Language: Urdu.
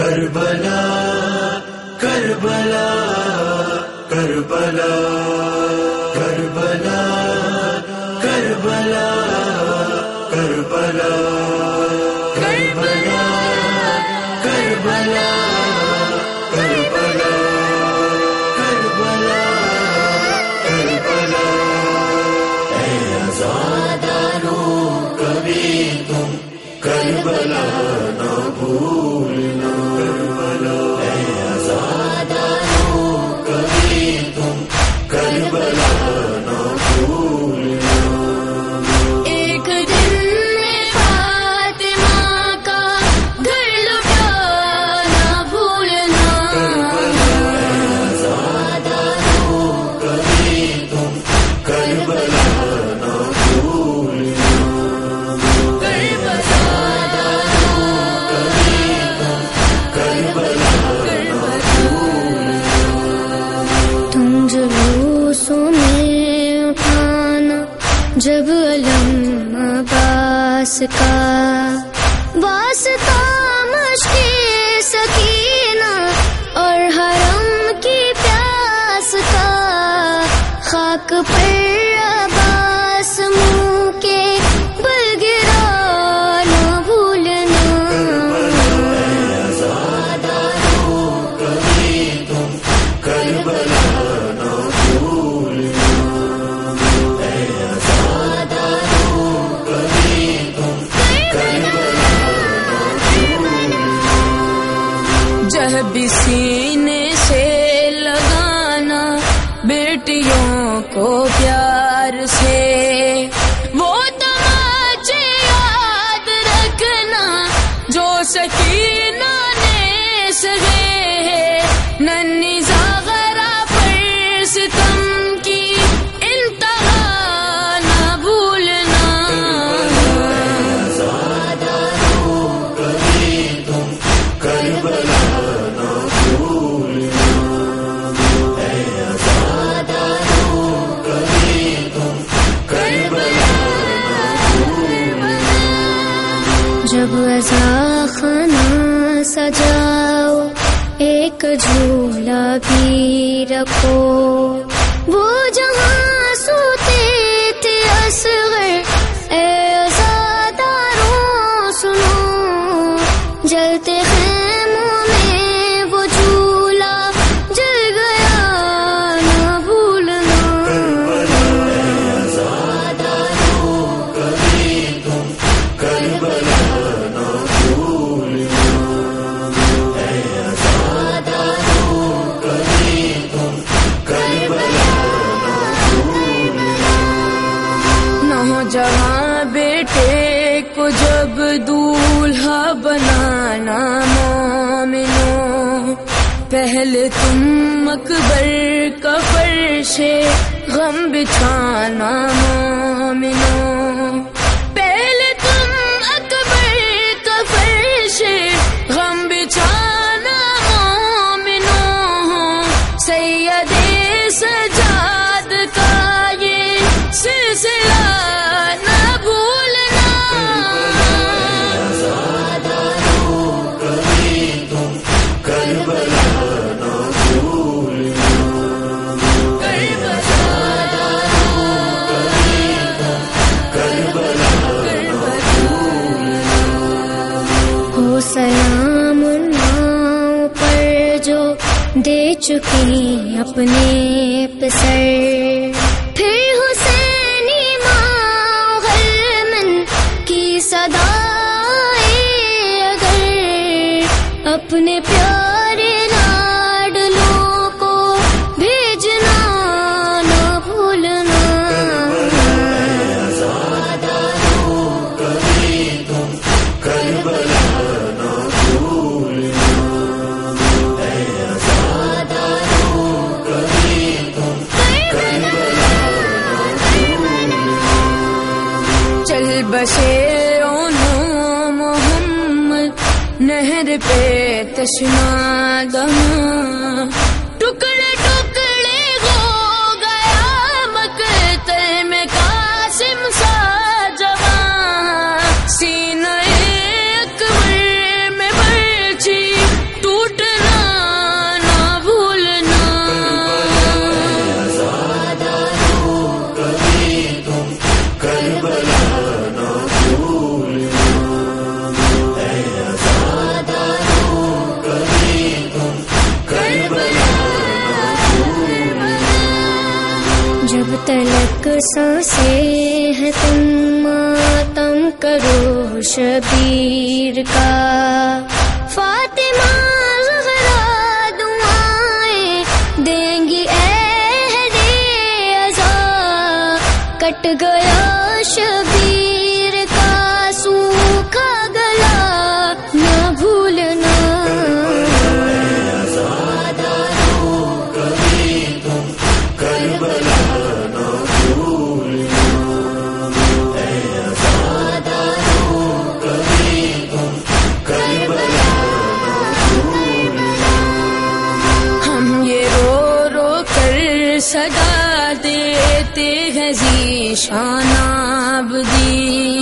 کربلا کربلا کربلا کربلا کربلا کربلا کربلا کربلا کربلا کربلا کربلا اے آزادانو کبھی تم کربلا نہ بھولنا کربلا اے آزادانو کبھی تم کربلا نہ بھولنا ایک دن میں فاطمہ کا گھر لٹا نہ بھولنا اے آزادانو کبھی تم کربلا نہ بھولنا تم جلوسوں میں اٹھانا جب علم عباس کا واسطہ مشقِ سکینہ اور حرم کی پیاس کا خاک پر عباس منہ کے بل گرا نہ بھولنا کبھی تم کربلا نہ بھولنا اے آزادانو کبھی تم کربلا نہ بھولنا جب سینے سے لگانا بیٹیوں کو پیار سے وہ تماچے یاد رکھنا جو سکینہ نے سجے ننھی زاغرہ پر ستم کی انتہا نہ بھولنا آزادانو کبھی تم کربلا نہ بھولنا اے آزادانو کبھی تم کربلا نہ بھولنا جب عزا خانہ سجاؤ ایک جھولا بھی رکھو وہ جہاں سوتے تھے اصغر اے عزاداروں سنو جلتے خیموں میں وہ جھولا جل گیا نہ بھولنا آزادانو کبھی تم کربلا نہ بھولنا اے آزادانو کبھی تم کربلا نہ بھولنا نوجوان بیٹے کو جب دولہا بنانا مومنوں پہلے تم اکبر کا فرش غم بچھانا مومنوں پہلے تم اکبر کا فرش غم بچھانا مومنوں سید سجاد کا یہ سلسلہ نہ بھولنا آزادانو کبھی تم کربلا نہ بھولنا کربلا ہو سلام ناؤں پر جو دے چکی اپنے پسر پھر حسینی ماں غلمن کی صدائے اگر اپنے پیارے لاڈلوں کو بھیجنا نہ بھولنا آزادانو کبھی تم کربلا نہ بھولنا اے آزادانو کبھی تم کربلا نہ بھولنا چل بسے اونو محمد نہر پہ تشنا دہاں ٹکڑے ٹکڑے ہو گیا مقتل میں قاسم سا جوان سینہ اکبر میں برچی تلک سانسیں ہیں تم ماتم کرو شبیر کا، فاطمہ زہرا دعائیں دیں گی عہد عزا، کٹ گیا شبیر کا سوکھا گلا نہ بھولنا، صدا دیتے ہیں ذیشان عابدین،